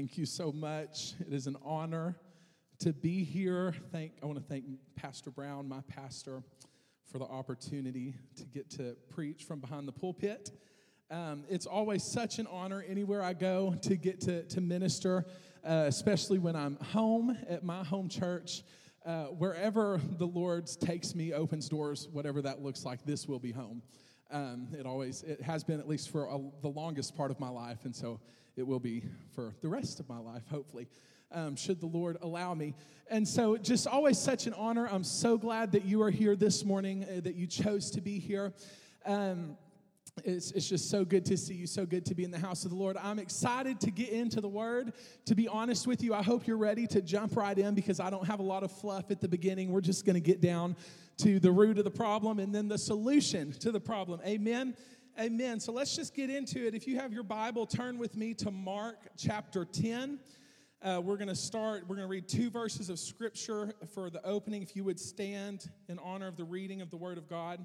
Thank you so much. It is an honor to be here. I want to thank Pastor Brown, my pastor, for the opportunity to get to preach from behind the pulpit. It's always such an honor anywhere I go to get to minister, especially when I'm home at my home church. Wherever the Lord takes me, opens doors, whatever that looks like, this will be home. It has been at least for the longest part of my life, and so it will be for the rest of my life, hopefully, should the Lord allow me. And so just always such an honor. I'm so glad that you are here this morning, that you chose to be here. It's just so good to see you, so good to be in the house of the Lord. I'm excited to get into the Word. To be honest with you, I hope you're ready to jump right in because I don't have a lot of fluff at the beginning. We're just going to get down to the root of the problem and then the solution to the problem. Amen? Amen. So let's just get into it. If you have your Bible, turn with me to Mark chapter 10. We're going to read 2 verses of Scripture for the opening. If you would stand in honor of the reading of the Word of God.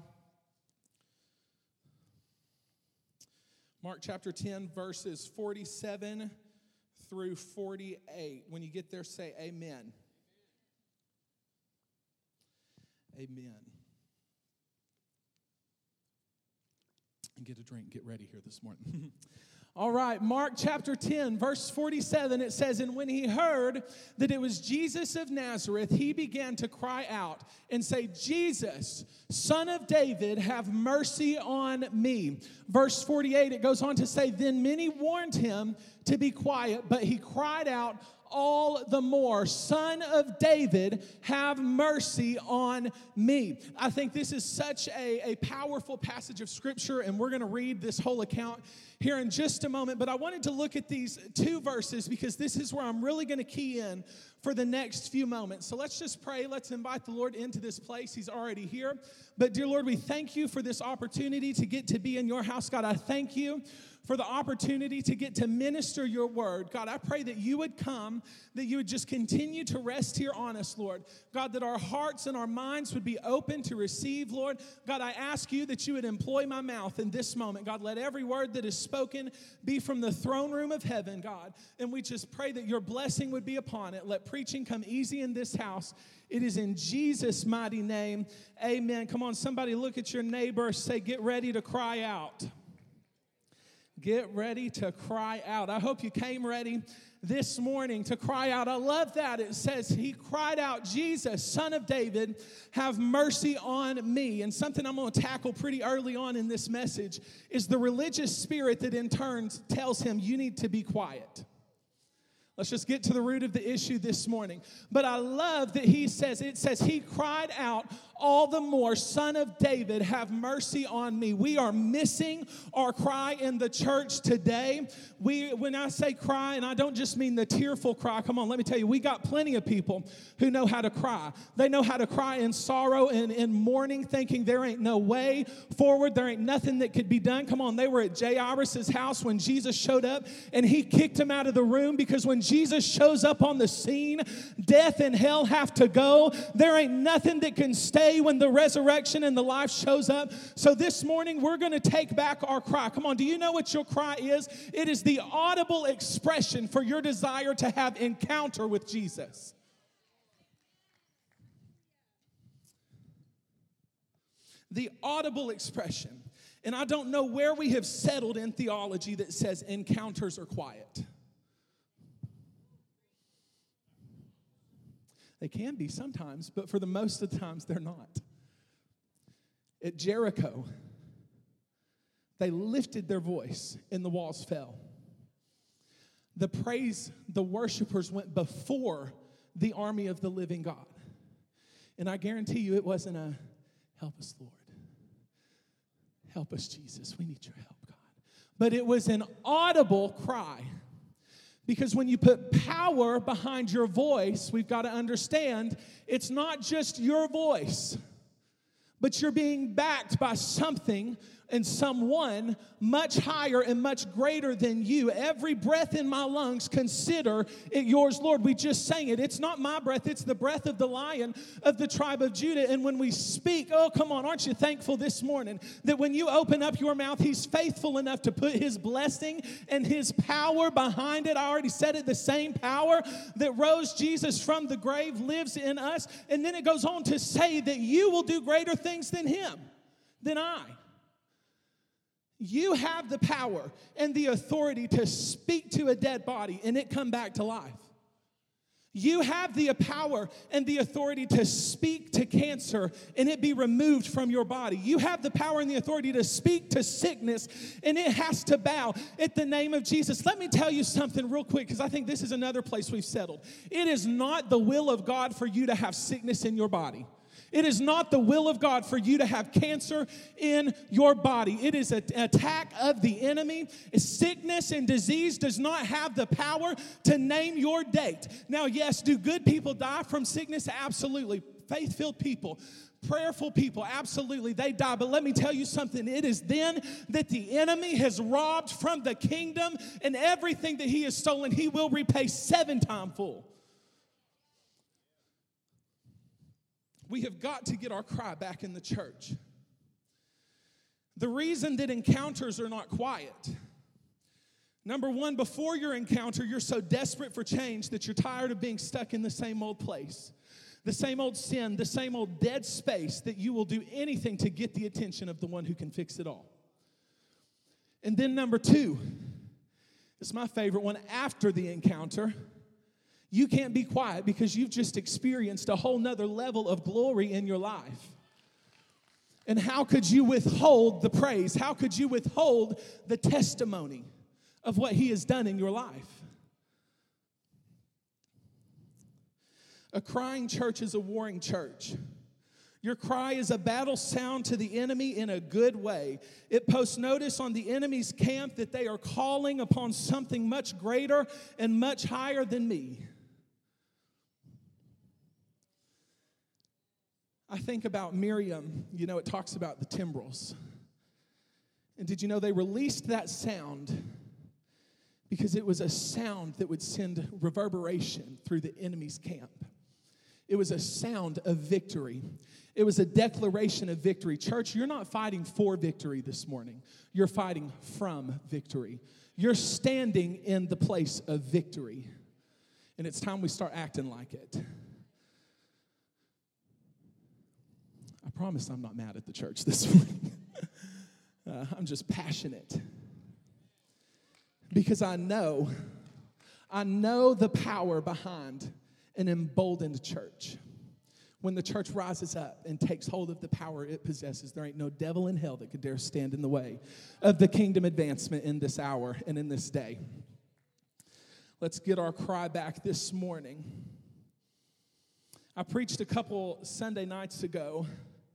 Mark chapter 10, verses 47 through 48. When you get there, say amen. Amen. And get a drink, get ready here this morning. All right, Mark chapter 10, verse 47, it says, "And when he heard that it was Jesus of Nazareth, he began to cry out and say, 'Jesus, Son of David, have mercy on me.'" Verse 48, it goes on to say, "Then many warned him to be quiet, but he cried out all the more, 'Son of David, have mercy on me.'" I think this is such a powerful passage of Scripture, and we're going to read this whole account here in just a moment. But I wanted to look at these 2 verses because this is where I'm really going to key in for the next few moments. So let's just pray. Let's invite the Lord into this place. He's already here. But dear Lord, we thank you for this opportunity to get to be in your house. God, I thank you for the opportunity to get to minister your word. God, I pray that you would come, that you would just continue to rest here on us, Lord. God, that our hearts and our minds would be open to receive, Lord. God, I ask you that you would employ my mouth in this moment. God, let every word that is spoken be from the throne room of heaven, God. And we just pray that your blessing would be upon it. Let preaching come easy in this house. It is in Jesus' mighty name. Amen. Come on, somebody look at your neighbor. Say, get ready to cry out. Get ready to cry out. I hope you came ready this morning to cry out. I love that. It says he cried out, "Jesus, Son of David, have mercy on me." And something I'm going to tackle pretty early on in this message is the religious spirit that in turn tells him you need to be quiet. Let's just get to the root of the issue this morning. But I love that it says he cried out all the more, "Son of David, have mercy on me." We are missing our cry in the church today. When I say cry, and I don't just mean the tearful cry. Come on, let me tell you, we got plenty of people who know how to cry. They know how to cry in sorrow and in mourning, thinking there ain't no way forward. There ain't nothing that could be done. Come on, they were at Jairus' house when Jesus showed up, and he kicked him out of the room because when Jesus shows up on the scene, death and hell have to go. There ain't nothing that can stay when the resurrection and the life shows up. So this morning, we're going to take back our cry. Come on, do you know what your cry is? It is the audible expression for your desire to have encounter with Jesus. The audible expression. And I don't know where we have settled in theology that says encounters are quiet. They can be sometimes, but for the most of the times, they're not. At Jericho, they lifted their voice and the walls fell. The worshipers went before the army of the living God. And I guarantee you it wasn't a, "Help us, Lord. Help us, Jesus. We need your help, God." But it was an audible cry. Because when you put power behind your voice, we've got to understand it's not just your voice, but you're being backed by something in someone much higher and much greater than you. Every breath in my lungs, consider it yours, Lord. We just sang it. It's not my breath. It's the breath of the Lion of the tribe of Judah. And when we speak, oh, come on, aren't you thankful this morning that when you open up your mouth, he's faithful enough to put his blessing and his power behind it. I already said it, the same power that rose Jesus from the grave lives in us. And then it goes on to say that you will do greater things than him, than I. You have the power and the authority to speak to a dead body and it come back to life. You have the power and the authority to speak to cancer and it be removed from your body. You have the power and the authority to speak to sickness and it has to bow at the name of Jesus. Let me tell you something real quick, because I think this is another place we've settled. It is not the will of God for you to have sickness in your body. It is not the will of God for you to have cancer in your body. It is an attack of the enemy. Sickness and disease does not have the power to name your date. Now, yes, do good people die from sickness? Absolutely. Faith-filled people, prayerful people, absolutely, they die. But let me tell you something. It is then that the enemy has robbed from the kingdom, and everything that he has stolen, he will repay 7 times full. We have got to get our cry back in the church. The reason that encounters are not quiet. Number one, before your encounter, you're so desperate for change that you're tired of being stuck in the same old place, the same old sin, the same old dead space, that you will do anything to get the attention of the one who can fix it all. And then number two, it's my favorite one, after the encounter, you can't be quiet because you've just experienced a whole nother level of glory in your life. And how could you withhold the praise? How could you withhold the testimony of what he has done in your life? A crying church is a warring church. Your cry is a battle sound to the enemy in a good way. It posts notice on the enemy's camp that they are calling upon something much greater and much higher than me. I think about Miriam, it talks about the timbrels. And did you know they released that sound because it was a sound that would send reverberation through the enemy's camp. It was a sound of victory. It was a declaration of victory. Church, you're not fighting for victory this morning. You're fighting from victory. You're standing in the place of victory. And it's time we start acting like it. I promise I'm not mad at the church this morning. I'm just passionate. Because I know the power behind an emboldened church. When the church rises up and takes hold of the power it possesses, there ain't no devil in hell that could dare stand in the way of the kingdom advancement in this hour and in this day. Let's get our cry back this morning. I preached a couple Sunday nights ago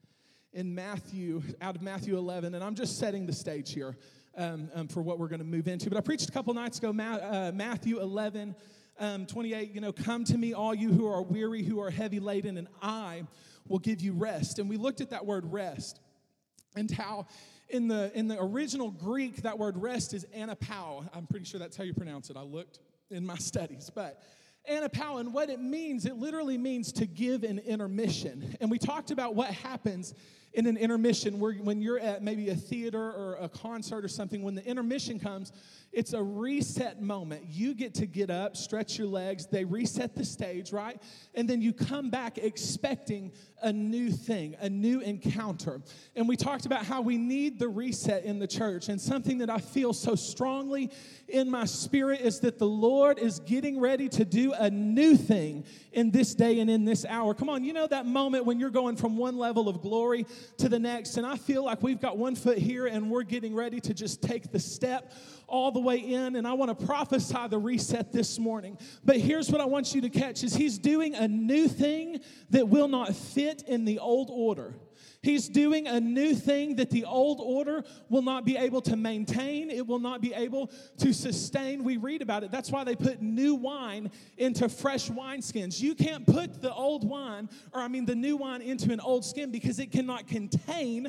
out of Matthew 11, and I'm just setting the stage here for what we're going to move into. But I preached a couple nights ago, Matthew 11, 28, come to me, all you who are weary, who are heavy laden, and I will give you rest. And we looked at that word rest and how in the original Greek, that word rest is anapau. I'm pretty sure that's how you pronounce it. I looked in my studies, but anapau, and what it means, it literally means to give an intermission. And we talked about what happens in an intermission when you're at maybe a theater or a concert or something. When the intermission comes, it's a reset moment. You get up, stretch your legs, they reset the stage, right? And then you come back expecting a new thing, a new encounter. And we talked about how we need the reset in the church. And something that I feel so strongly in my spirit is that the Lord is getting ready to do a new thing in this day and in this hour. Come on, that moment when you're going from one level of glory to the next, and I feel like we've got one foot here and we're getting ready to just take the step all the way in, and I want to prophesy the reset this morning. But here's what I want you to catch is he's doing a new thing that will not fit in the old order. He's doing a new thing that the old order will not be able to maintain. It will not be able to sustain. We read about it. That's why they put new wine into fresh wineskins. You can't put the new wine into an old skin because it cannot contain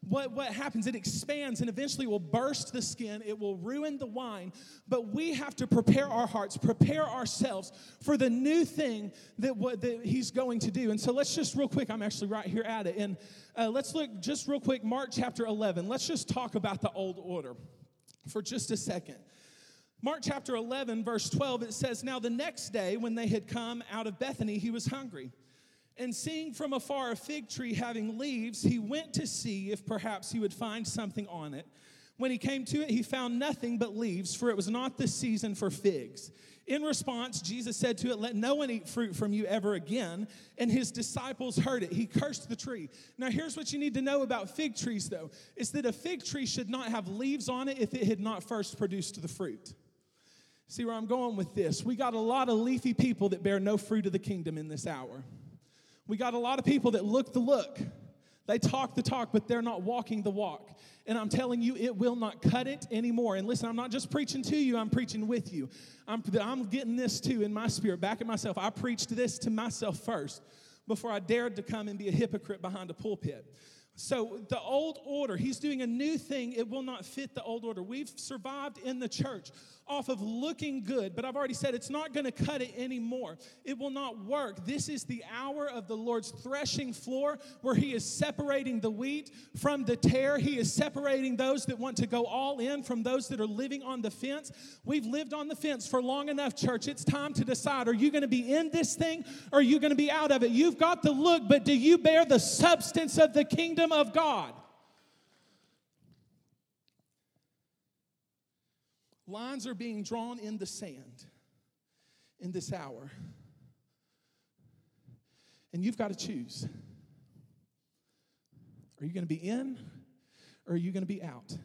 what happens, it expands and eventually will burst the skin. It will ruin the wine. But we have to prepare our hearts, prepare ourselves for the new thing that he's going to do. And so let's just real quick, I'm actually right here at it. And let's look just real quick, Mark chapter 11. Let's just talk about the old order for just a second. Mark chapter 11, verse 12, it says, "Now the next day when they had come out of Bethany, he was hungry. And seeing from afar a fig tree having leaves, he went to see if perhaps he would find something on it. When he came to it, he found nothing but leaves, for it was not the season for figs. In response, Jesus said to it, 'Let no one eat fruit from you ever again.' And his disciples heard it. He cursed the tree." Now here's what you need to know about fig trees, though. It's that a fig tree should not have leaves on it if it had not first produced the fruit. See where I'm going with this? We got a lot of leafy people that bear no fruit of the kingdom in this hour. We got a lot of people that look the look. They talk the talk, but they're not walking the walk. And I'm telling you, it will not cut it anymore. And listen, I'm not just preaching to you, I'm preaching with you. I'm getting this too in my spirit, back at myself. I preached this to myself first before I dared to come and be a hypocrite behind a pulpit. So the old order, he's doing a new thing. It will not fit the old order. We've survived in the church off of looking good, but I've already said it's not going to cut it anymore. It will not work. This is the hour of the Lord's threshing floor where he is separating the wheat from the tare. He is separating those that want to go all in from those that are living on the fence. We've lived on the fence for long enough, church. It's time to decide, are you going to be in this thing or are you going to be out of it? You've got the look, but do you bear the substance of the kingdom of God? Lines are being drawn in the sand in this hour. And you've got to choose. Are you going to be in or are you going to be out?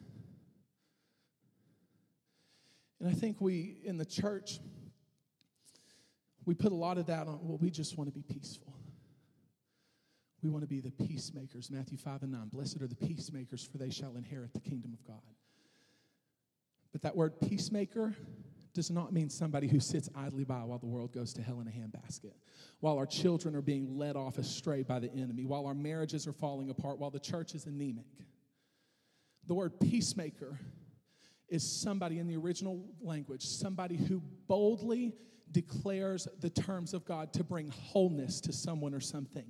And I think we, in the church, we put a lot of that on, well, we just want to be peaceful. We want to be the peacemakers. Matthew 5:9, "Blessed are the peacemakers, for they shall inherit the kingdom of God." But that word peacemaker does not mean somebody who sits idly by while the world goes to hell in a handbasket, while our children are being led off astray by the enemy, while our marriages are falling apart, while the church is anemic. The word peacemaker is somebody in the original language, somebody who boldly declares the terms of God to bring wholeness to someone or something.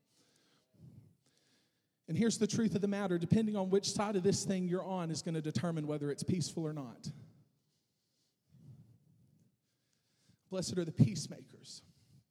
And here's the truth of the matter. Depending on which side of this thing you're on is going to determine whether it's peaceful or not. Blessed are the peacemakers.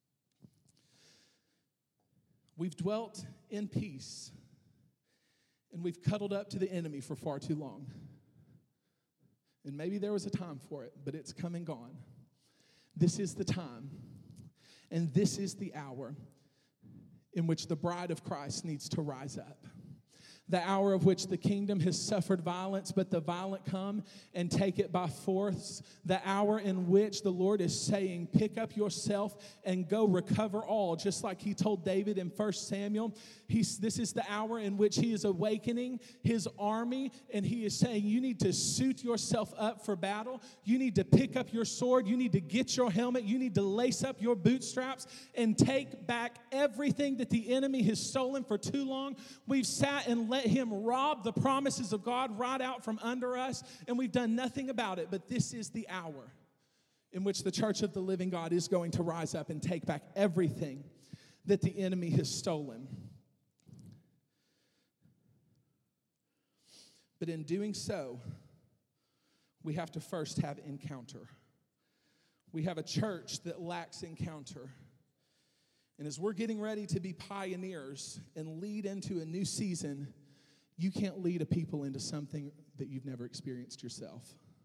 We've dwelt in peace, and we've cuddled up to the enemy for far too long. And maybe there was a time for it, but it's come and gone. This is the time, and this is the hour in which the bride of Christ needs to rise up. The hour of which the kingdom has suffered violence, but the violent come and take it by force. The hour in which the Lord is saying, pick up yourself and go recover all. Just like he told David in 1 Samuel, this is the hour in which he is awakening his army, and he is saying, you need to suit yourself up for battle. You need to pick up your sword. You need to get your helmet. You need to lace up your bootstraps and take back everything that the enemy has stolen for too long. We've sat and let him rob the promises of God right out from under us, and we've done nothing about it. But this is the hour in which the church of the living God is going to rise up and take back everything that the enemy has stolen. But in doing so, we have to first have encounter. We have a church that lacks encounter. And as we're getting ready to be pioneers and lead into a new season, you can't lead a people into something that you've never experienced yourself.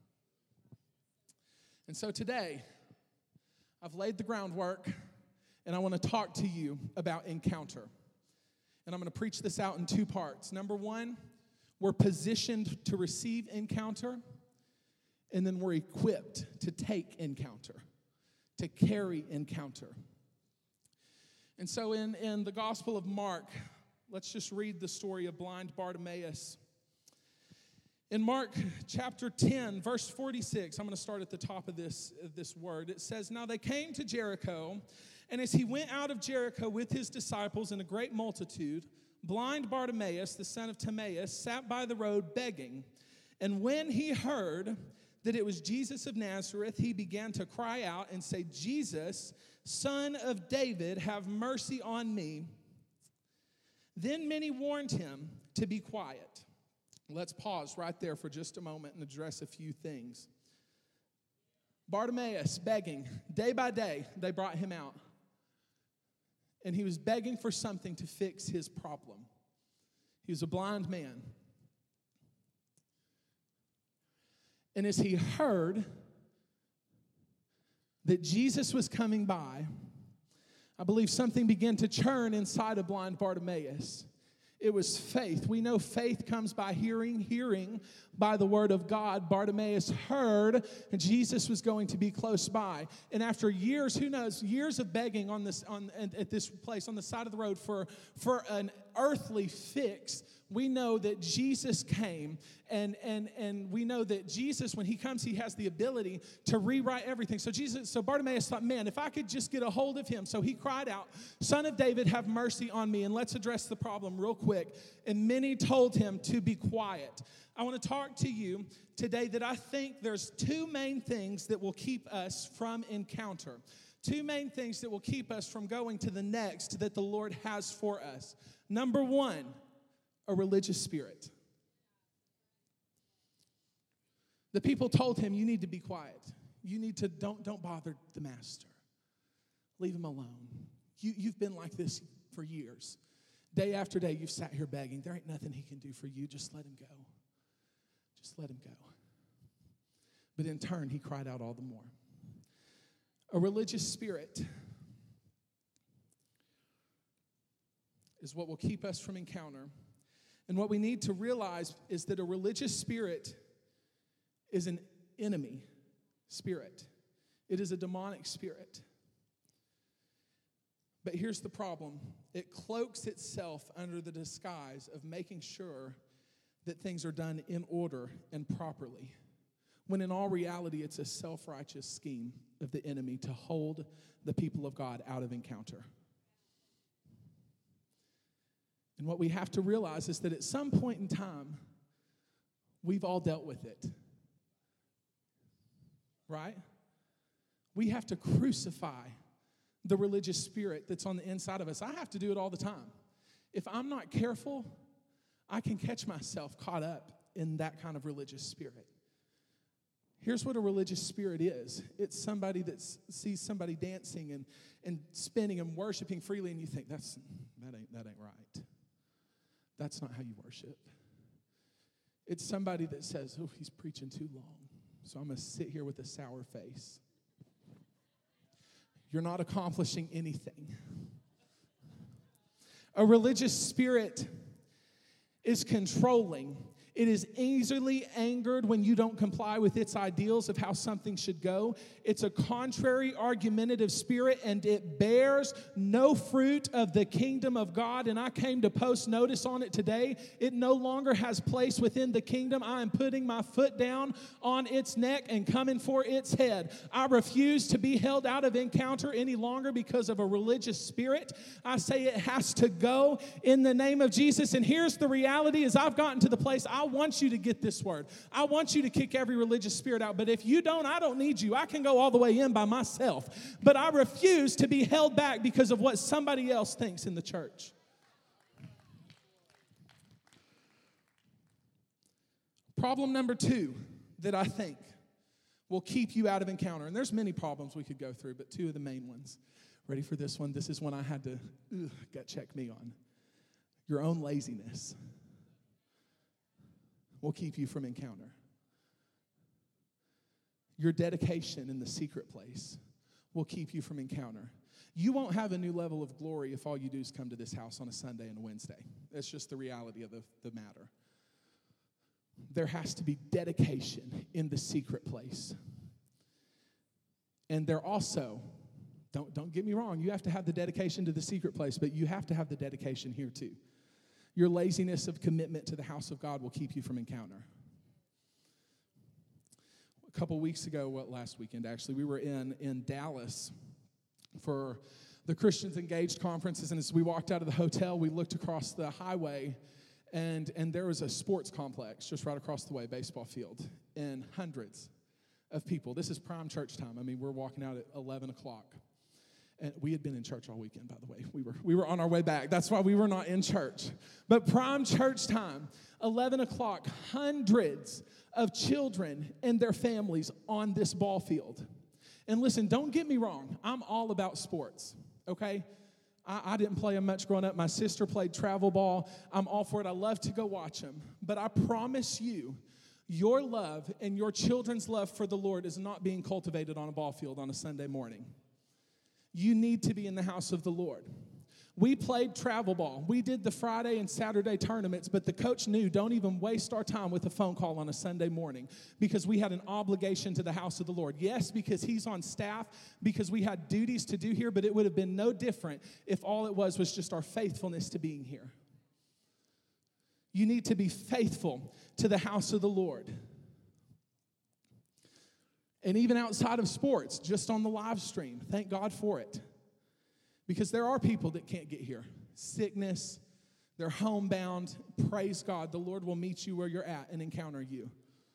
And so today, I've laid the groundwork, and I want to talk to you about encounter. And I'm going to preach this out in two parts. Number one, we're positioned to receive encounter, and then we're equipped to take encounter, to carry encounter. And so in the Gospel of Mark, let's just read the story of blind Bartimaeus. In Mark chapter 10, verse 46, I'm going to start at the top of this word. It says, "Now they came to Jericho, and as he went out of Jericho with his disciples and a great multitude, blind Bartimaeus, the son of Timaeus, sat by the road begging. And when he heard that it was Jesus of Nazareth, he began to cry out and say, Jesus, Son of David, have mercy on me. Then many warned him to be quiet. Let's pause right there for just a moment and address a few things. Bartimaeus begging. Day by day, they brought him out. And he was begging for something to fix his problem. He was a blind man. And as he heard that Jesus was coming by, I believe something began to churn inside of blind Bartimaeus. It was faith. We know faith comes by hearing, hearing by the word of God. Bartimaeus heard Jesus was going to be close by. And after years, who knows, years of begging at this place on the side of the road for an earthly fix, we know that Jesus came, and we know that Jesus, when he comes, he has the ability to rewrite everything. So Bartimaeus thought, man, if I could just get a hold of him. So he cried out, Son of David, have mercy on me. And let's address the problem real quick. And many told him to be quiet. I want to talk to you today that I think there's two main things that will keep us from encounter. Two main things that will keep us from going to the next that the Lord has for us. Number one, a religious spirit. The people told him, you need to be quiet. You need to, don't bother the master. Leave him alone. You've been like this for years. Day after day, you've sat here begging. There ain't nothing he can do for you. Just let him go. Just let him go. But in turn, he cried out all the more. A religious spirit is what will keep us from encounter. And what we need to realize is that a religious spirit is an enemy spirit. It is a demonic spirit. But here's the problem. It cloaks itself under the disguise of making sure that things are done in order and properly, when in all reality, it's a self-righteous scheme of the enemy to hold the people of God out of encounter. And what we have to realize is that at some point in time, we've all dealt with it. Right? We have to crucify the religious spirit that's on the inside of us. I have to do it all the time. If I'm not careful, I can catch myself caught up in that kind of religious spirit. Here's what a religious spirit is. It's somebody that sees somebody dancing and spinning and worshiping freely, and you think, that ain't right. That's not how you worship. It's somebody that says, oh, he's preaching too long, so I'm going to sit here with a sour face. You're not accomplishing anything. A religious spirit is controlling. It is easily angered when you don't comply with its ideals of how something should go. It's a contrary, argumentative spirit, and it bears no fruit of the kingdom of God. And I came to post notice on it today. It no longer has place within the kingdom. I am putting my foot down on its neck and coming for its head. I refuse to be held out of encounter any longer because of a religious spirit. I say it has to go in the name of Jesus. And here's the reality: is I've gotten to the place I want you to get this word. I want you to kick every religious spirit out. But if you don't, I don't need you. I can go all the way in by myself. But I refuse to be held back because of what somebody else thinks in the church. Problem number two that I think will keep you out of encounter. And there's many problems we could go through, but two of the main ones. Ready for this one? This is one I had to gut check me on. Your own laziness will keep you from encounter. Your dedication in the secret place will keep you from encounter. You won't have a new level of glory if all you do is come to this house on a Sunday and a Wednesday. That's just the reality of the matter. There has to be dedication in the secret place. And there also, don't get me wrong, you have to have the dedication to the secret place, but you have to have the dedication here too. Your laziness of commitment to the house of God will keep you from encounter. A couple weeks ago, last weekend actually, we were in Dallas for the Christians Engaged conferences, and as we walked out of the hotel, we looked across the highway, and there was a sports complex just right across the way, baseball field, and hundreds of people. This is prime church time. I mean, we're walking out at 11 o'clock. And we had been in church all weekend, by the way. We were on our way back. That's why we were not in church. But prime church time, 11 o'clock, hundreds of children and their families on this ball field. And listen, don't get me wrong. I'm all about sports, okay? I didn't play them much growing up. My sister played travel ball. I'm all for it. I love to go watch them. But I promise you, your love and your children's love for the Lord is not being cultivated on a ball field on a Sunday morning. You need to be in the house of the Lord. We played travel ball. We did the Friday and Saturday tournaments, but the coach knew, don't even waste our time with a phone call on a Sunday morning, because we had an obligation to the house of the Lord. Yes, because he's on staff, because we had duties to do here, but it would have been no different if all it was just our faithfulness to being here. You need to be faithful to the house of the Lord. And even outside of sports, just on the live stream, thank God for it. Because there are people that can't get here. Sickness, they're homebound. Praise God, the Lord will meet you where you're at and encounter you.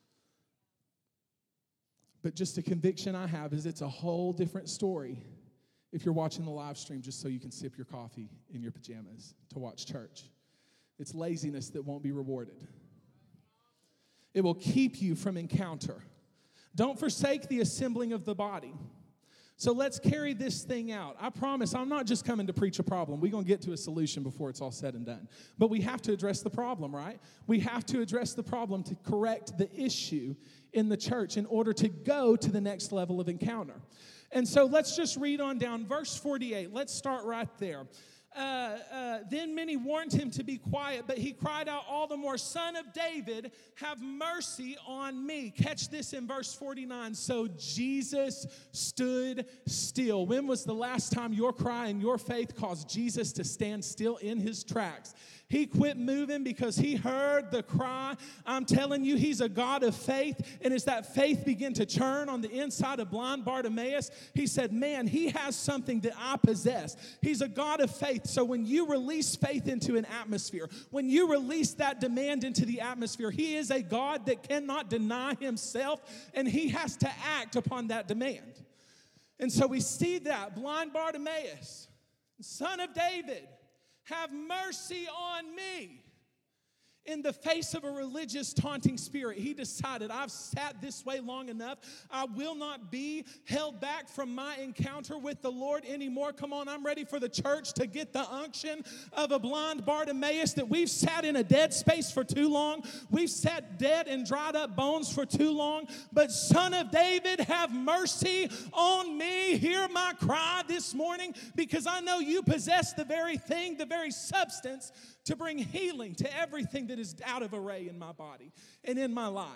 But just a conviction I have is it's a whole different story if you're watching the live stream just so you can sip your coffee in your pajamas to watch church. It's laziness that won't be rewarded. It will keep you from encounter. Don't forsake the assembling of the body. So let's carry this thing out. I promise I'm not just coming to preach a problem. We're going to get to a solution before it's all said and done. But we have to address the problem, right? We have to address the problem to correct the issue in the church in order to go to the next level of encounter. And so let's just read on down. Verse 48, let's start right there. Then many warned him to be quiet, but he cried out all the more, Son of David, have mercy on me. Catch this in verse 49. So Jesus stood still. When was the last time your cry and your faith caused Jesus to stand still in his tracks? He quit moving because he heard the cry. I'm telling you, he's a God of faith. And as that faith began to churn on the inside of blind Bartimaeus, he said, man, he has something that I possess. He's a God of faith. So when you release faith into an atmosphere, when you release that demand into the atmosphere, he is a God that cannot deny himself, and he has to act upon that demand. And so we see that blind Bartimaeus, Son of David, have mercy on me. In the face of a religious taunting spirit, he decided, I've sat this way long enough. I will not be held back from my encounter with the Lord anymore. Come on, I'm ready for the church to get the unction of a blind Bartimaeus, that we've sat in a dead space for too long. We've sat dead and dried up bones for too long. But Son of David, have mercy on me. Hear my cry this morning, because I know you possess the very thing, the very substance to bring healing to everything that is out of array in my body and in my life.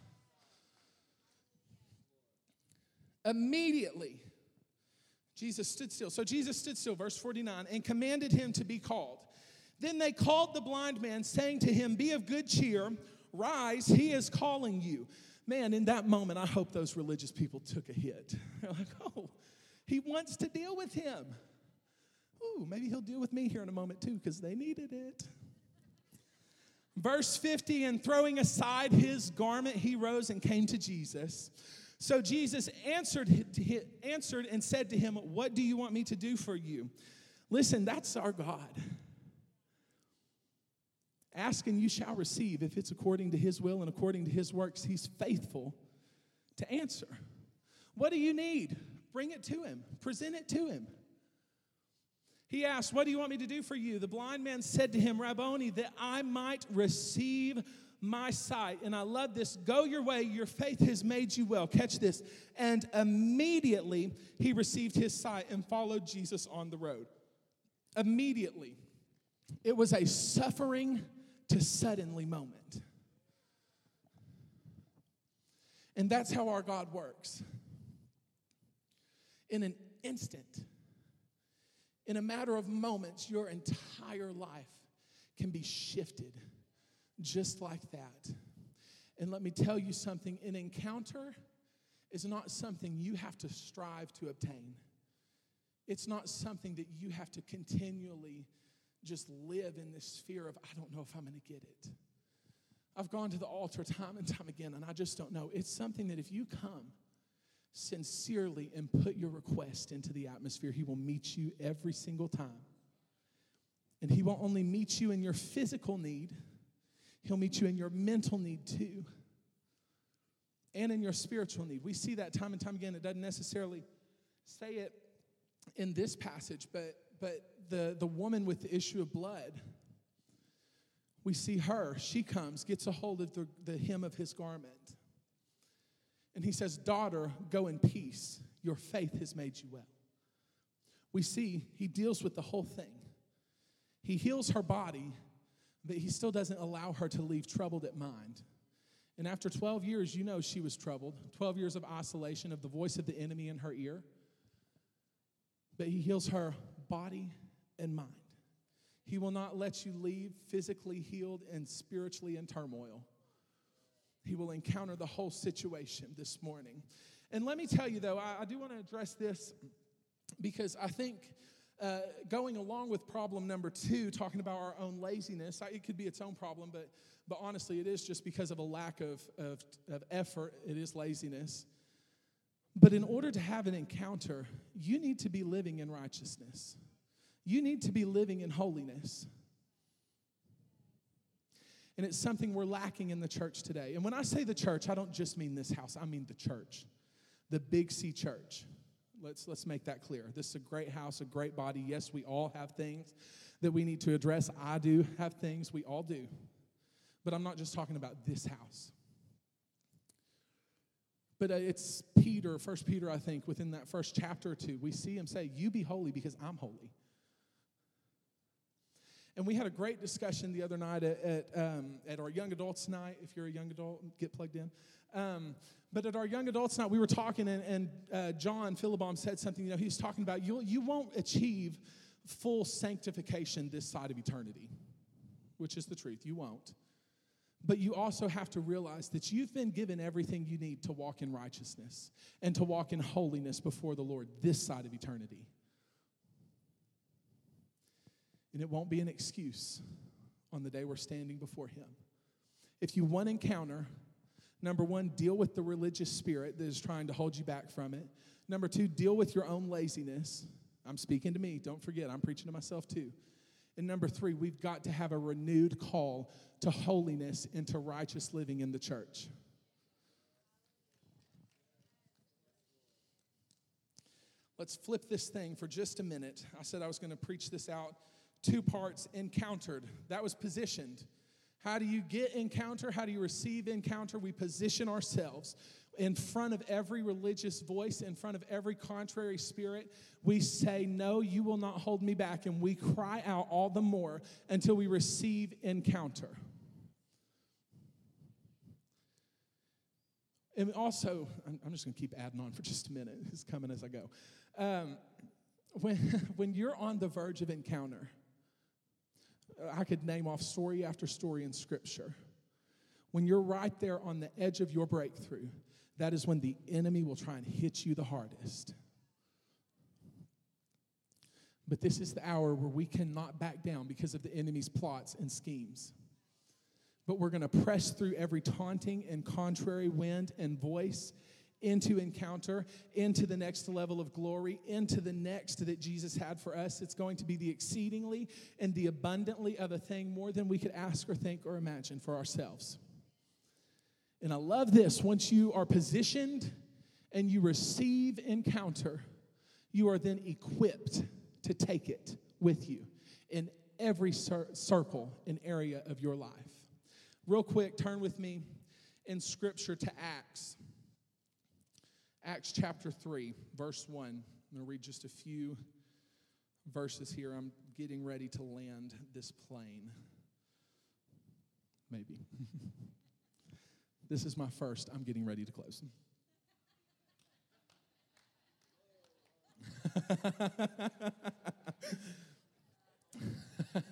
Immediately, Jesus stood still. So Jesus stood still, verse 49, and commanded him to be called. Then they called the blind man, saying to him, be of good cheer, rise, he is calling you. Man, in that moment, I hope those religious people took a hit. They're like, oh, he wants to deal with him. Ooh, maybe he'll deal with me here in a moment too, because they needed it. Verse 50, and throwing aside his garment, he rose and came to Jesus. So Jesus answered and said to him, what do you want me to do for you? Listen, that's our God. Ask and you shall receive. If it's according to his will and according to his works, he's faithful to answer. What do you need? Bring it to him. Present it to him. He asked, what do you want me to do for you? The blind man said to him, Rabboni, that I might receive my sight. And I love this. Go your way. Your faith has made you well. Catch this. And immediately he received his sight and followed Jesus on the road. Immediately. It was a suffering to suddenly moment. And that's how our God works. In an instant, in a matter of moments, your entire life can be shifted just like that. And let me tell you something, an encounter is not something you have to strive to obtain. It's not something that you have to continually just live in this fear of, I don't know if I'm going to get it. I've gone to the altar time and time again, and I just don't know. It's something that if you come sincerely and put your request into the atmosphere, He will meet you every single time. And He won't only meet you in your physical need, He'll meet you in your mental need too, and in your spiritual need. We see that time and time again. It doesn't necessarily say it in this passage, but the woman with the issue of blood, we see her. She comes, gets a hold of the hem of His garment. And He says, daughter, go in peace. Your faith has made you well. We see He deals with the whole thing. He heals her body, but He still doesn't allow her to leave troubled at mind. And after 12 years, you know she was troubled. 12 years of isolation, of the voice of the enemy in her ear. But He heals her body and mind. He will not let you leave physically healed and spiritually in turmoil. He will encounter the whole situation this morning. And let me tell you, though, I do want to address this because I think going along with problem number 2, talking about our own laziness, it could be its own problem, but honestly, it is just because of a lack of effort. It is laziness. But in order to have an encounter, you need to be living in righteousness. You need to be living in holiness. And it's something we're lacking in the church today. And when I say the church, I don't just mean this house. I mean the church, the Big C church. Let's make that clear. This is a great house, a great body. Yes, we all have things that we need to address. I do have things. We all do. But I'm not just talking about this house. But it's Peter, 1 Peter, I think, within that first chapter or 2, we see him say, you be holy because I'm holy. And we had a great discussion the other night at our young adults night. If you're a young adult, get plugged in. But at our young adults night, we were talking, and John Philibom said something. He was talking about you won't achieve full sanctification this side of eternity, which is the truth. You won't. But you also have to realize that you've been given everything you need to walk in righteousness and to walk in holiness before the Lord this side of eternity. And it won't be an excuse on the day we're standing before Him. If you want encounter, number 1, deal with the religious spirit that is trying to hold you back from it. Number 2, deal with your own laziness. I'm speaking to me. Don't forget, I'm preaching to myself too. And number 3, we've got to have a renewed call to holiness and to righteous living in the church. Let's flip this thing for just a minute. I said I was going to preach this out. 2 parts, encountered. That was positioned. How do you get encounter? How do you receive encounter? We position ourselves in front of every religious voice, in front of every contrary spirit. We say, no, you will not hold me back. And we cry out all the more until we receive encounter. And also, I'm just going to keep adding on for just a minute. It's coming as I go. When you're on the verge of encounter, I could name off story after story in Scripture. When you're right there on the edge of your breakthrough, that is when the enemy will try and hit you the hardest. But this is the hour where we cannot back down because of the enemy's plots and schemes. But we're going to press through every taunting and contrary wind and voice into encounter, into the next level of glory, into the next that Jesus had for us. It's going to be the exceedingly and the abundantly of a thing more than we could ask or think or imagine for ourselves. And I love this. Once you are positioned and you receive encounter, you are then equipped to take it with you in every circle and area of your life. Real quick, turn with me in Scripture to Acts. Acts chapter 3, verse 1. I'm going to read just a few verses here. I'm getting ready to land this plane. Maybe. This is my first. I'm getting ready to close.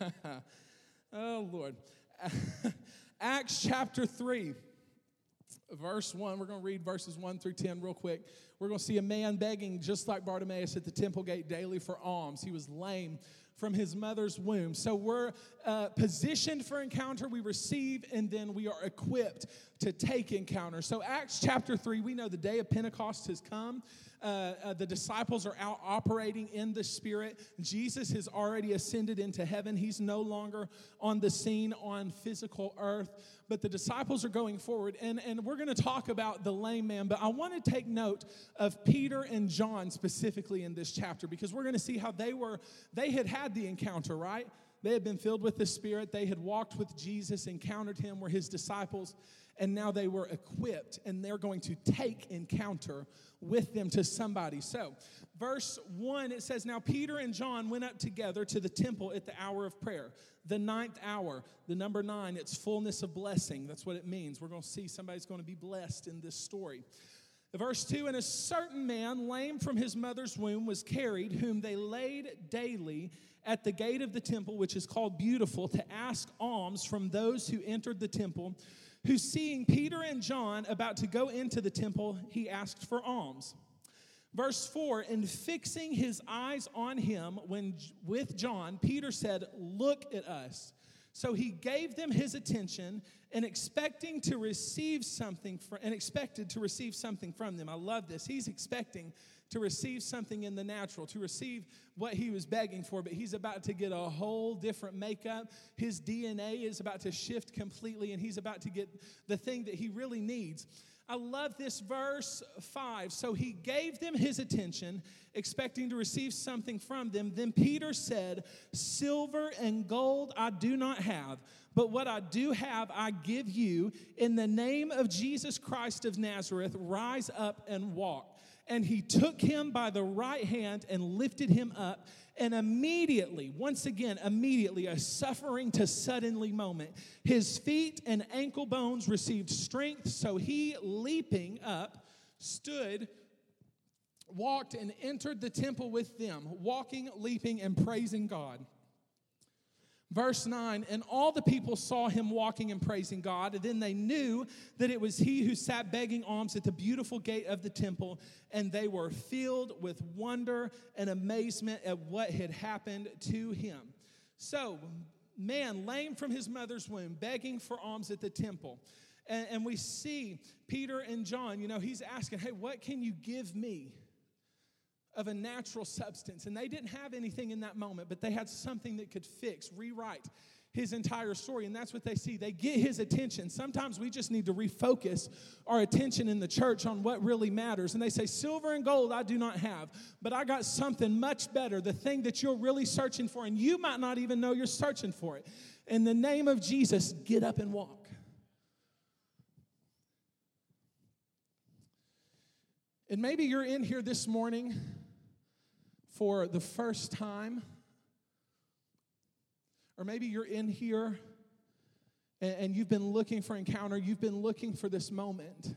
Oh, Lord. Acts chapter 3, verse 1. We're going to read verses 1 through 10 real quick. We're going to see a man begging just like Bartimaeus at the temple gate daily for alms. He was lame from his mother's womb. So we're positioned for encounter, we receive, and then we are equipped to take encounter. So Acts chapter 3, we know the day of Pentecost has come. The disciples are out operating in the Spirit. Jesus has already ascended into heaven. He's no longer on the scene on physical earth, but the disciples are going forward. And we're going to talk about the lame man, but I want to take note of Peter and John specifically in this chapter, because we're going to see how they had the encounter, right? They had been filled with the Spirit. They had walked with Jesus, encountered him, were his disciples, and now they were equipped, and they're going to take encounter with them to somebody. So, verse 1, it says, "Now Peter and John went up together to the temple at the hour of prayer." The 9th hour, the number 9, it's fullness of blessing. That's what it means. We're going to see somebody's going to be blessed in this story. Verse 2, "And a certain man, lame from his mother's womb, was carried, whom they laid daily at the gate of the temple, which is called Beautiful, to ask alms from those who entered the temple, who, seeing Peter and John about to go into the temple, he asked for alms." Verse 4, "And fixing his eyes on him with John, Peter said, 'Look at us.' So he gave them his attention and expected to receive something from them." I love this. He's expecting to receive something in the natural, to receive what he was begging for, but he's about to get a whole different makeup. His DNA is about to shift completely, and he's about to get the thing that he really needs. I love this verse 5. "So he gave them his attention, expecting to receive something from them. Then Peter said, 'Silver and gold I do not have, but what I do have I give you. In the name of Jesus Christ of Nazareth, rise up and walk.' And he took him by the right hand and lifted him up. And immediately, once again, a suffering to suddenly moment, his feet and ankle bones received strength. So he, leaping up, stood, walked, and entered the temple with them, walking, leaping, and praising God." Verse 9, "And all the people saw him walking and praising God. And then they knew that it was he who sat begging alms at the beautiful gate of the temple. And they were filled with wonder and amazement at what had happened to him." So, man, lame from his mother's womb, begging for alms at the temple. And we see Peter and John, he's asking, "Hey, what can you give me of a natural substance?" And they didn't have anything in that moment, but they had something that could rewrite his entire story. And that's what they see. They get his attention. Sometimes we just need to refocus our attention in the church on what really matters. And they say, "Silver and gold I do not have, but I got something much better, the thing that you're really searching for, and you might not even know you're searching for it. In the name of Jesus, get up and walk." And maybe you're in here this morning for the first time, or maybe you're in here and you've been looking for encounter, you've been looking for this moment,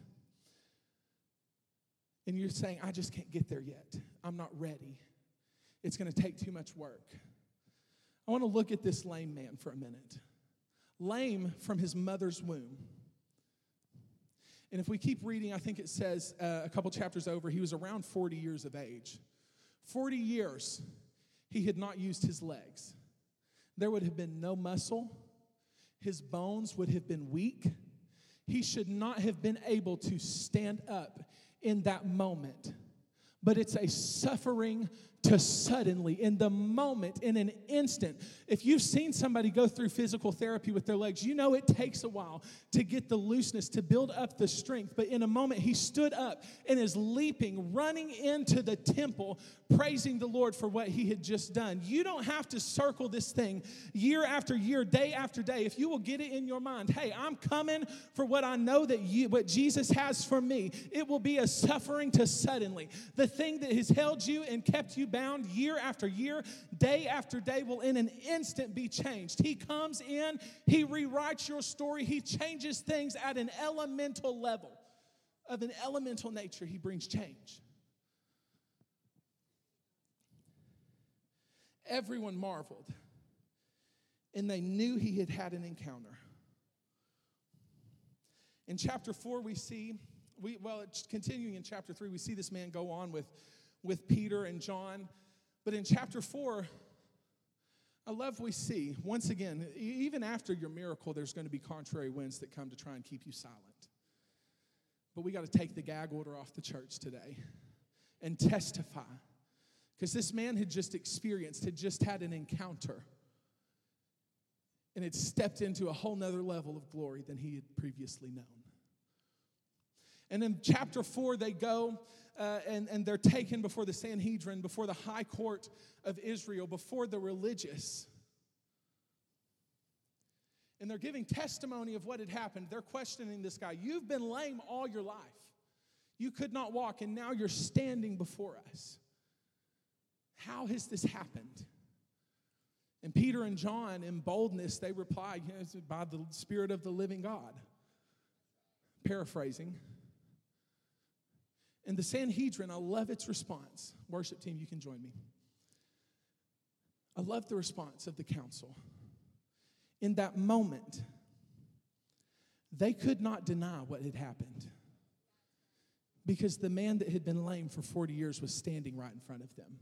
and you're saying, "I just can't get there yet. I'm not ready. It's going to take too much work." I want to look at this lame man for a minute. Lame from his mother's womb. And if we keep reading, I think it says a couple chapters over, he was around 40 years of age. 40 years, he had not used his legs. There would have been no muscle. His bones would have been weak. He should not have been able to stand up in that moment. But it's a suffering to suddenly, in the moment, in an instant. If you've seen somebody go through physical therapy with their legs, you know it takes a while to get the looseness, to build up the strength. But in a moment, he stood up and is leaping, running into the temple, praising the Lord for what he had just done. You don't have to circle this thing year after year, day after day. If you will get it in your mind, hey, I'm coming for what I know what Jesus has for me. It will be a suffering to suddenly. The thing that has held you and kept you bound year after year, day after day, will in an instant be changed. He comes in, he rewrites your story, he changes things at an elemental level. Of an elemental nature, he brings change. Everyone marveled, and they knew he had had an encounter. In chapter 4, it's continuing in chapter 3, we see this man go on with Peter and John. But in chapter 4, I love we see, once again, even after your miracle, there's going to be contrary winds that come to try and keep you silent. But we got to take the gag order off the church today and testify. Because this man had just had an encounter. And had stepped into a whole nother level of glory than he had previously known. And in chapter 4, they go and they're taken before the Sanhedrin, before the high court of Israel, before the religious. And they're giving testimony of what had happened. They're questioning this guy. You've been lame all your life. You could not walk, and now you're standing before us. How has this happened? And Peter and John, in boldness, they reply, by the Spirit of the living God. Paraphrasing. And the Sanhedrin, I love its response. Worship team, you can join me. I love the response of the council. In that moment, they could not deny what had happened. Because the man that had been lame for 40 years was standing right in front of them.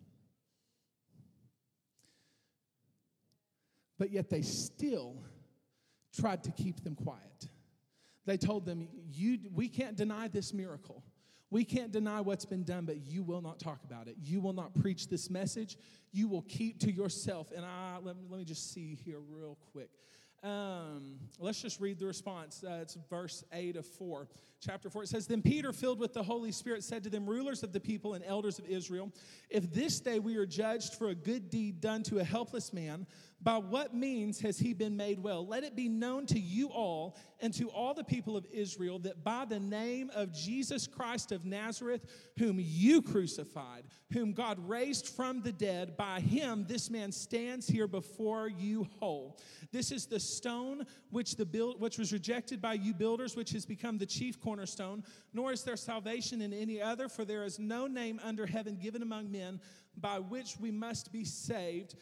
But yet they still tried to keep them quiet. They told them, we can't deny this miracle. We can't deny what's been done, but you will not talk about it. You will not preach this message. You will keep to yourself. And let me just see here real quick. Let's just read the response. It's verse 8 of 4. Chapter 4, it says, Then Peter, filled with the Holy Spirit, said to them, Rulers of the people and elders of Israel, if this day we are judged for a good deed done to a helpless man, by what means has he been made well? Let it be known to you all and to all the people of Israel that by the name of Jesus Christ of Nazareth, whom you crucified, whom God raised from the dead, by him this man stands here before you whole. This is the stone which was rejected by you builders, which has become the chief cornerstone, nor is there salvation in any other, for there is no name under heaven given among men by which we must be saved.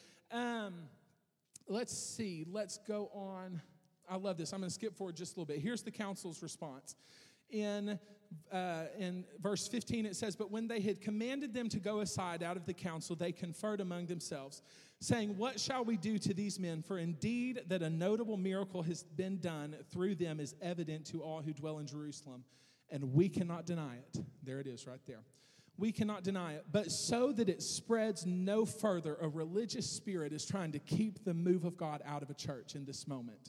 Let's see. Let's go on. I love this. I'm going to skip forward just a little bit. Here's the council's response. In verse 15, it says, But when they had commanded them to go aside out of the council, they conferred among themselves, saying, What shall we do to these men? For indeed that a notable miracle has been done through them is evident to all who dwell in Jerusalem, and we cannot deny it. There it is right there. We cannot deny it. But so that it spreads no further, a religious spirit is trying to keep the move of God out of a church in this moment.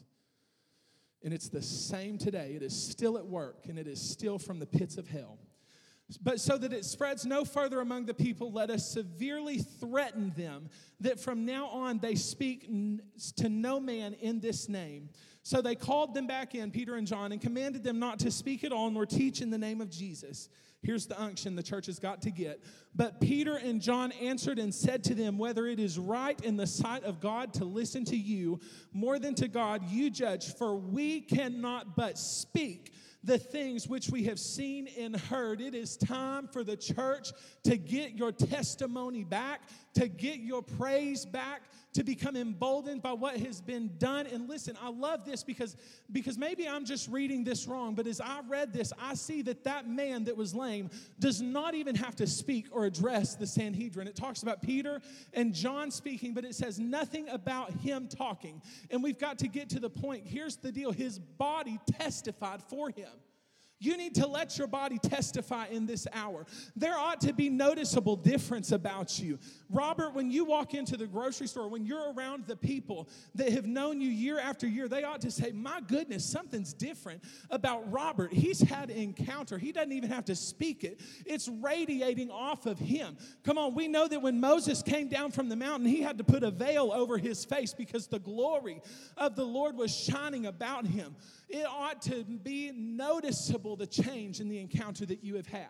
And it's the same today. It is still at work, and it is still from the pits of hell. But so that it spreads no further among the people, let us severely threaten them that from now on they speak to no man in this name. So they called them back in, Peter and John, and commanded them not to speak at all nor teach in the name of Jesus. Here's the unction the church has got to get. But Peter and John answered and said to them, Whether it is right in the sight of God to listen to you more than to God, you judge, for we cannot but speak the things which we have seen and heard. It is time for the church to get your testimony back, to get your praise back, to become emboldened by what has been done. And listen, I love this because maybe I'm just reading this wrong, but as I read this, I see that man that was lame does not even have to speak or address the Sanhedrin. It talks about Peter and John speaking, but it says nothing about him talking. And we've got to get to the point. Here's the deal. His body testified for him. You need to let your body testify in this hour. There ought to be noticeable difference about you. Robert, when you walk into the grocery store, when you're around the people that have known you year after year, they ought to say, my goodness, something's different about Robert. He's had an encounter. He doesn't even have to speak it. It's radiating off of him. Come on, we know that when Moses came down from the mountain, he had to put a veil over his face because the glory of the Lord was shining about him. It ought to be noticeable, the change in the encounter that you have had.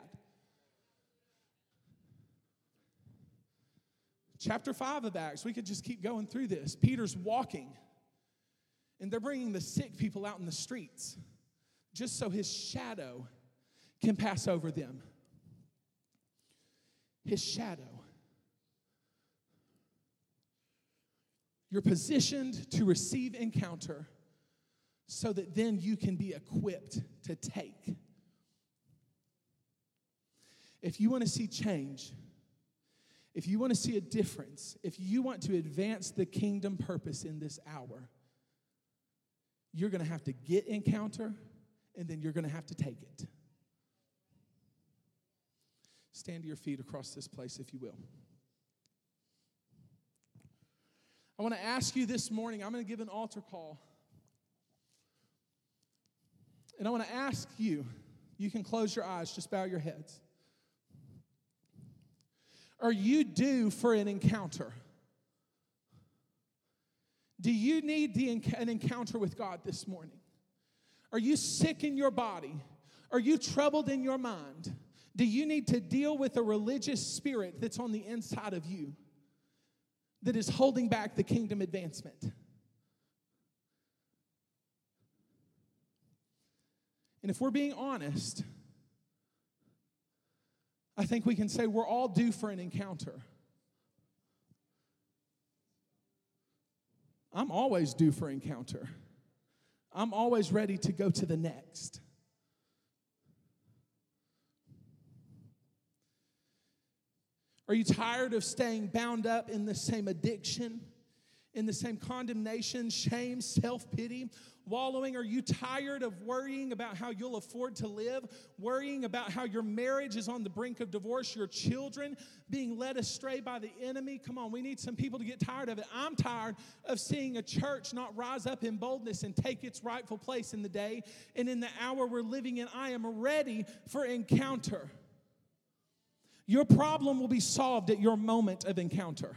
Chapter 5 of Acts, we could just keep going through this. Peter's walking, and they're bringing the sick people out in the streets just so his shadow can pass over them. His shadow. You're positioned to receive encounter so that then you can be equipped to take. If you want to see change, if you want to see a difference, if you want to advance the kingdom purpose in this hour, you're going to have to get encounter, and then you're going to have to take it. Stand to your feet across this place, if you will. I want to ask you this morning, I'm going to give an altar call. And I want to ask you, you can close your eyes, just bow your heads. Are you due for an encounter? Do you need an encounter with God this morning? Are you sick in your body? Are you troubled in your mind? Do you need to deal with a religious spirit that's on the inside of you that is holding back the kingdom advancement? And if we're being honest, I think we can say we're all due for an encounter. I'm always due for encounter. I'm always ready to go to the next. Are you tired of staying bound up in the same addiction, in the same condemnation, shame, self-pity, wallowing? Are you tired of worrying about how you'll afford to live, worrying about how your marriage is on the brink of divorce, your children being led astray by the enemy? Come on, we need some people to get tired of it. I'm tired of seeing a church not rise up in boldness and take its rightful place in the day and in the hour we're living in. I am ready for encounter. Your problem will be solved at your moment of encounter.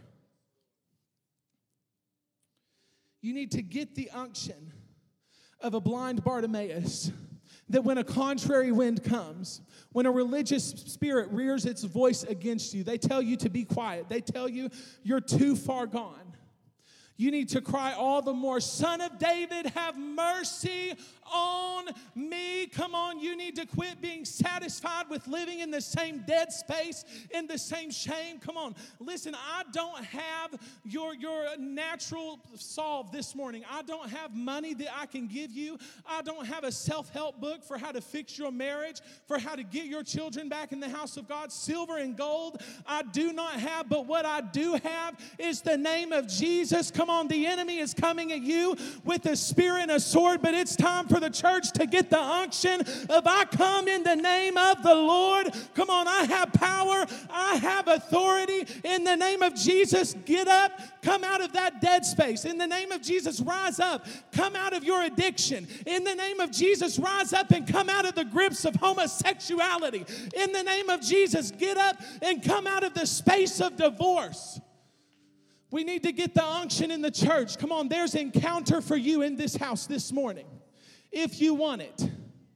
You need to get the unction of a blind Bartimaeus, that when a contrary wind comes, when a religious spirit rears its voice against you, they tell you to be quiet. They tell you you're too far gone. You need to cry all the more, Son of David, have mercy on me. Come on, you need to quit being satisfied with living in the same dead space, in the same shame. Come on, listen, I don't have your natural solve this morning. I don't have money that I can give you. I don't have a self-help book for how to fix your marriage, for how to get your children back in the house of God. Silver and gold I do not have, but what I do have is the name of Jesus. Come on, the enemy is coming at you with a spear and a sword, but it's time for the church to get the unction of I come in the name of the Lord. Come on, I have power, I have authority. In the name of Jesus, get up, come out of that dead space. In the name of Jesus, rise up, come out of your addiction. In the name of Jesus, rise up and come out of the grips of homosexuality. In the name of Jesus, get up and come out of the space of divorce. We need to get the unction in the church. Come on, there's encounter for you in this house this morning. If you want it.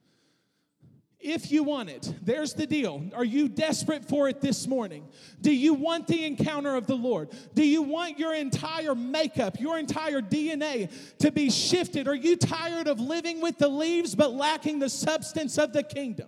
If you want it. There's the deal. Are you desperate for it this morning? Do you want the encounter of the Lord? Do you want your entire makeup, your entire DNA to be shifted? Are you tired of living with the leaves but lacking the substance of the kingdom?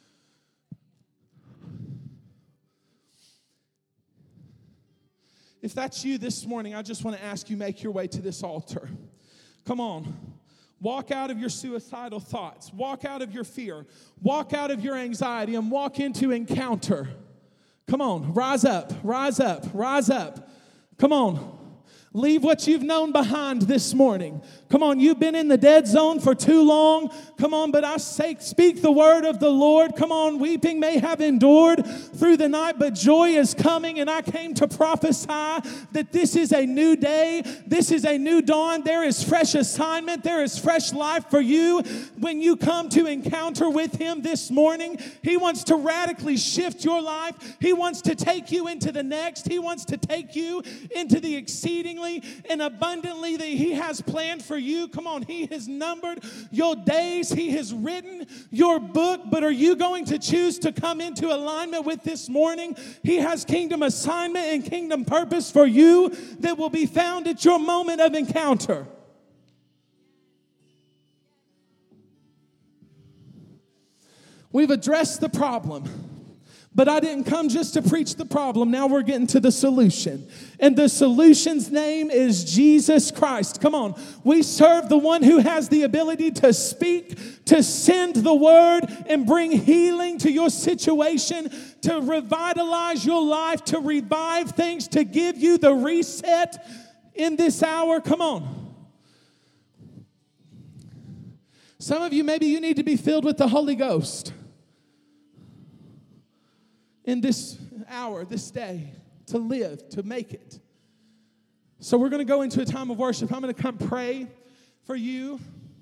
If that's you this morning, I just want to ask you, make your way to this altar. Come on. Walk out of your suicidal thoughts. Walk out of your fear. Walk out of your anxiety and walk into encounter. Come on. Rise up. Rise up. Rise up. Come on. Leave what you've known behind this morning. Come on, you've been in the dead zone for too long. Come on, but I say, speak the word of the Lord. Come on, weeping may have endured through the night, but joy is coming. And I came to prophesy that this is a new day. This is a new dawn. There is fresh assignment. There is fresh life for you. When you come to encounter with Him this morning, He wants to radically shift your life. He wants to take you into the next. He wants to take you into the exceedingly and abundantly that He has planned for you. Come on, He has numbered your days. He has written your book, but are you going to choose to come into alignment with this morning? He has kingdom assignment and kingdom purpose for you that will be found at your moment of encounter. We've addressed the problem, But I didn't come just to preach the problem. Now we're getting to the solution. And the solution's name is Jesus Christ. Come on. We serve the one who has the ability to speak, to send the word and bring healing to your situation, to revitalize your life, to revive things, to give you the reset in this hour. Come on. Some of you, maybe you need to be filled with the Holy Ghost in this hour, this day, to live, to make it. So we're going to go into a time of worship. I'm going to come pray for you.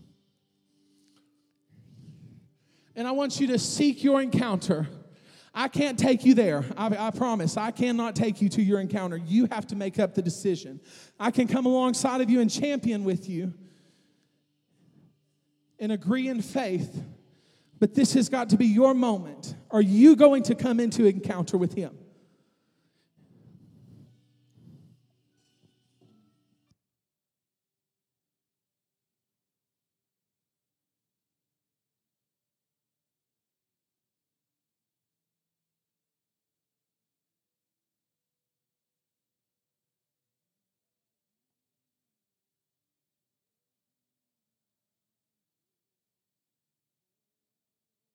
And I want you to seek your encounter. I can't take you there. I promise. I cannot take you to your encounter. You have to make up the decision. I can come alongside of you and champion with you and agree in faith. But this has got to be your moment. Are you going to come into encounter with Him?